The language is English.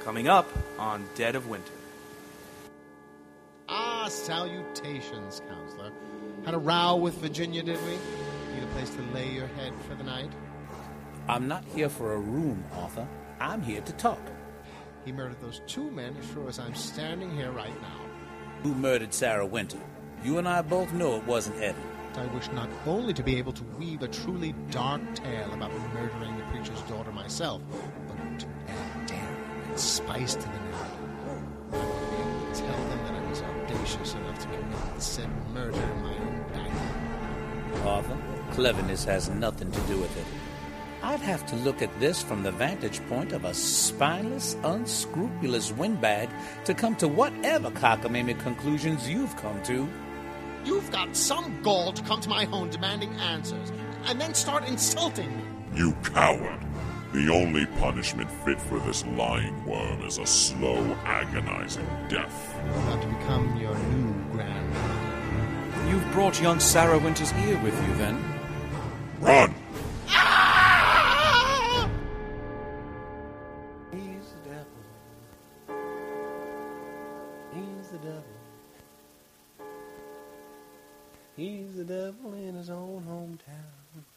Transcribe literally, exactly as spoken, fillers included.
Coming up on Dead of Winter. Ah, salutations, counselor. Had a row with Virginia, did we? Need a place to lay your head for the night? I'm not here for a room, Arthur. I'm here to talk. He murdered those two men as sure as I'm standing here right now. Who murdered Sarah Winter? You and I both know it wasn't Evan. I wish not only to be able to weave a truly dark tale about murdering the preacher's daughter myself, but to add dare and spice to the narrative. I would be able to tell them that I was audacious enough to commit said murder in my own backyard. Arthur, cleverness has nothing to do with it. I'd have to look at this from the vantage point of a spineless, unscrupulous windbag to come to whatever cockamamie conclusions you've come to. You've got some gall to come to my home demanding answers, and then start insulting me. You coward! The only punishment fit for this lying worm is a slow, agonizing death. I'm about to become your new grandmother. You've brought young Sarah Winter's ear with you, then? Run! He's the devil. He's the devil. He's the devil in his own hometown.